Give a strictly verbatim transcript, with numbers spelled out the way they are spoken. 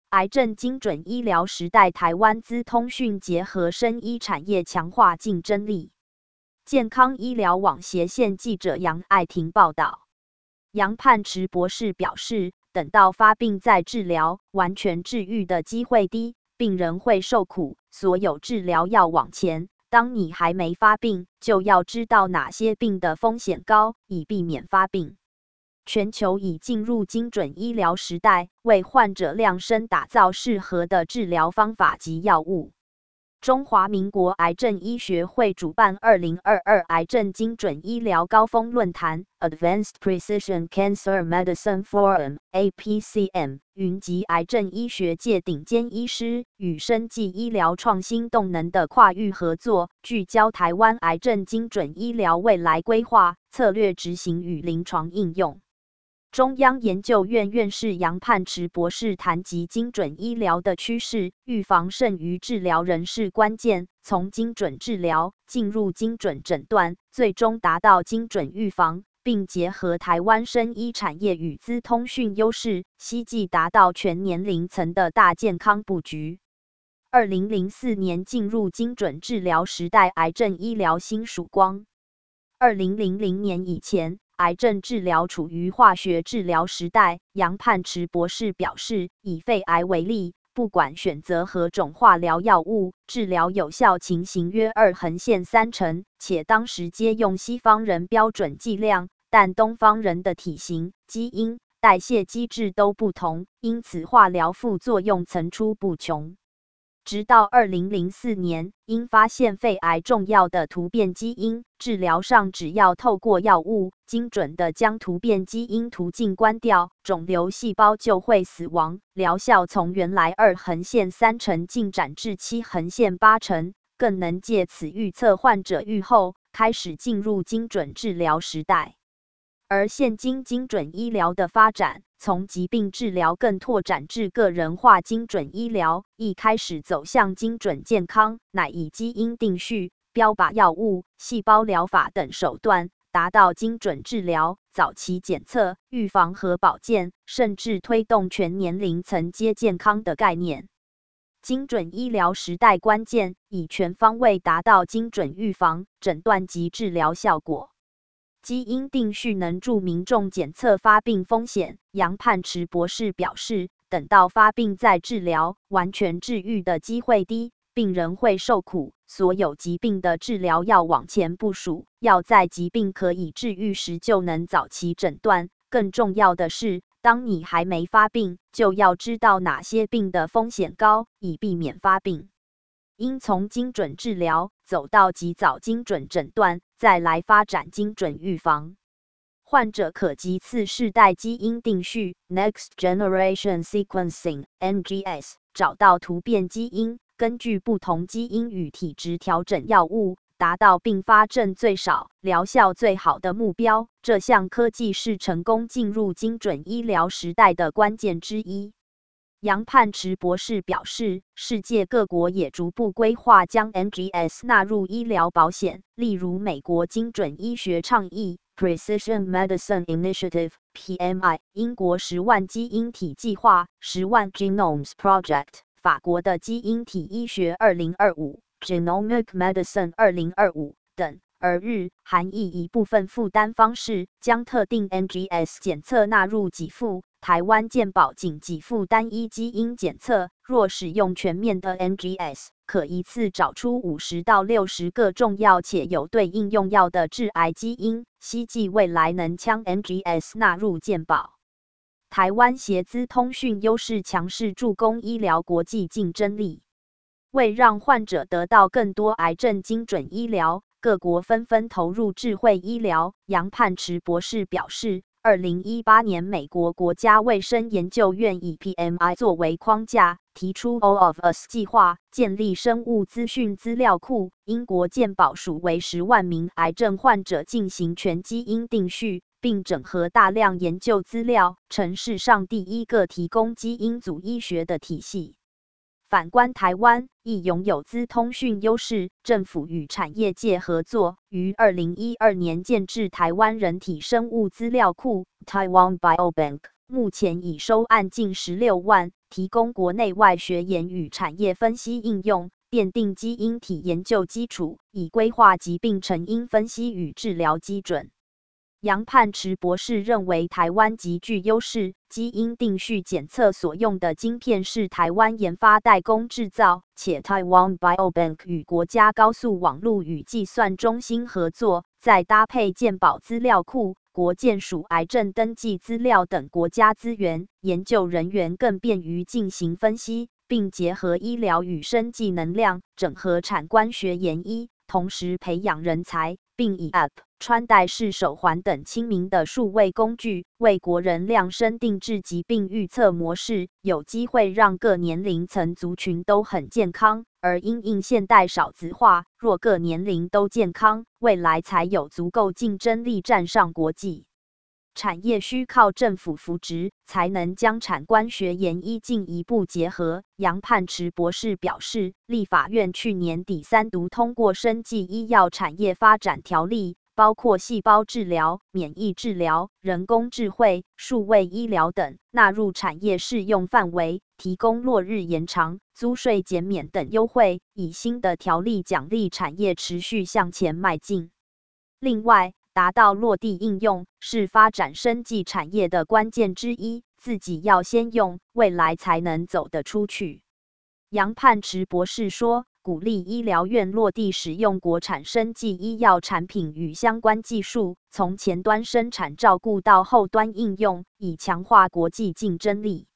癌症精准医疗时代，台湾资通讯结合生医产业，强化竞争力。健康医疗网斜线记者杨爱婷报道。杨盼池博士表示，等到发病再治疗，完全治愈的机会低，病人会受苦，所有治疗要往前。当你还没发病，就要知道哪些病的风险高，以避免发病。全球已进入精准医疗时代，为患者量身打造适合的治疗方法及药物。中华民国癌症医学会主办二零二二癌症精准医疗高峰论坛 Advanced Precision Cancer Medicine Forum A P C M， 云集癌症医学界顶尖医师与生技医疗创新动能的跨域合作，聚焦台湾癌症精准医疗未来规划、策略执行与临床应用。中央研究院院士杨盼池博士谈及精准医疗的趋势，预防胜于治疗仍是关键，从精准治疗进入精准诊断，最终达到精准预防，并结合台湾生医产业与资通讯优势，希冀达到全年龄层的大健康布局。二零零四年进入精准治疗时代，癌症医疗新曙光。二零零零年以前，癌症治疗处于化学治疗时代，杨盼池博士表示，以肺癌为例，不管选择何种化疗药物，治疗有效情形约二横线三成，且当时皆用西方人标准剂量，但东方人的体型、基因、代谢机制都不同，因此化疗副作用层出不穷。直到二零零四年，因发现肺癌重要的突变基因，治疗上只要透过药物，精准地将突变基因途径关掉，肿瘤细胞就会死亡，疗效从原来二横线三成进展至七横线八成，更能借此预测患者预后，开始进入精准治疗时代。而现今精准医疗的发展，从疾病治疗更拓展至个人化精准医疗，亦开始走向精准健康，乃以基因定序、标靶药物、细胞疗法等手段，达到精准治疗、早期检测、预防和保健，甚至推动全年龄层皆健康的概念。精准医疗时代关键，以全方位达到精准预防、诊断及治疗效果。基因定序能助民众检测发病风险，杨盼池博士表示，等到发病再治疗，完全治愈的机会低，病人会受苦，所有疾病的治疗要往前部署，要在疾病可以治愈时就能早期诊断。更重要的是，当你还没发病，就要知道哪些病的风险高，以避免发病。应从精准治疗走到及早精准诊断，再来发展精准预防。患者可及次世代基因定序 （Next Generation Sequencing N G S） 找到突变基因，根据不同基因与体质调整药物，达到并发症最少、疗效最好的目标。这项科技是成功进入精准医疗时代的关键之一。杨盼池博士表示，世界各国也逐步规划将 N G S 纳入医疗保险，例如美国精准医学倡议 Precision Medicine Initiative P M I， 英国十万基因体计划 十万 Genomes Project， 法国的基因体医学二零二五 Genomic Medicine 二零二五等。而日、韩亦以部分负担方式，将特定 N G S 检测纳入给付。台湾健保仅给付单一基因检测，若使用全面的 N G S， 可一次找出五十到六十个重要且有对应用药的致癌基因，希冀未来能将 N G S 纳入健保。台湾协资通讯优势强势助攻医疗国际竞争力。为让患者得到更多癌症精准医疗，各国纷纷投入智慧医疗。杨盼池博士表示，二零一八年美国国家卫生研究院以 P M I 作为框架，提出 All of Us 计划，建立生物资讯资料库。英国健保署为十万名癌症患者进行全基因定序，并整合大量研究资料，成世上第一个提供基因组医学的体系。反观台湾，亦拥有资通讯优势，政府与产业界合作，于二零一二年建置台湾人体生物资料库 Taiwan Biobank， 目前已收案近十六万， 提供国内外学研与产业分析应用，奠定基因体研究基础，以规划疾病成因分析与治疗基准。杨泮池博士认为，台湾极具优势，基因定序检测所用的晶片是台湾研发代工制造，且 Taiwan Biobank 与国家高速网络与计算中心合作，再搭配健保资料库、国健署癌症登记资料等国家资源，研究人员更便于进行分析，并结合医疗与生技能量，整合产官学研医，同时培养人才，并以 App、穿戴式手环等亲民的数位工具，为国人量身定制疾病预测模式，有机会让各年龄层族群都很健康。而因应现代少子化，若各年龄都健康，未来才有足够竞争力站上国际产业，需靠政府扶植，才能将产官学研医进一步结合。杨泮池博士表示，立法院去年底三读通过生技医药产业发展条例，包括细胞治疗、免疫治疗、人工智慧、数位医疗等，纳入产业适用范围，提供落日延长、租税减免等优惠，以新的条例奖励产业持续向前迈进。另外，达到落地应用是发展生技产业的关键之一，自己要先用，未来才能走得出去。杨泮池博士说，鼓励医疗院落地使用国产生技医药产品与相关技术，从前端生产照顾到后端应用，以强化国际竞争力。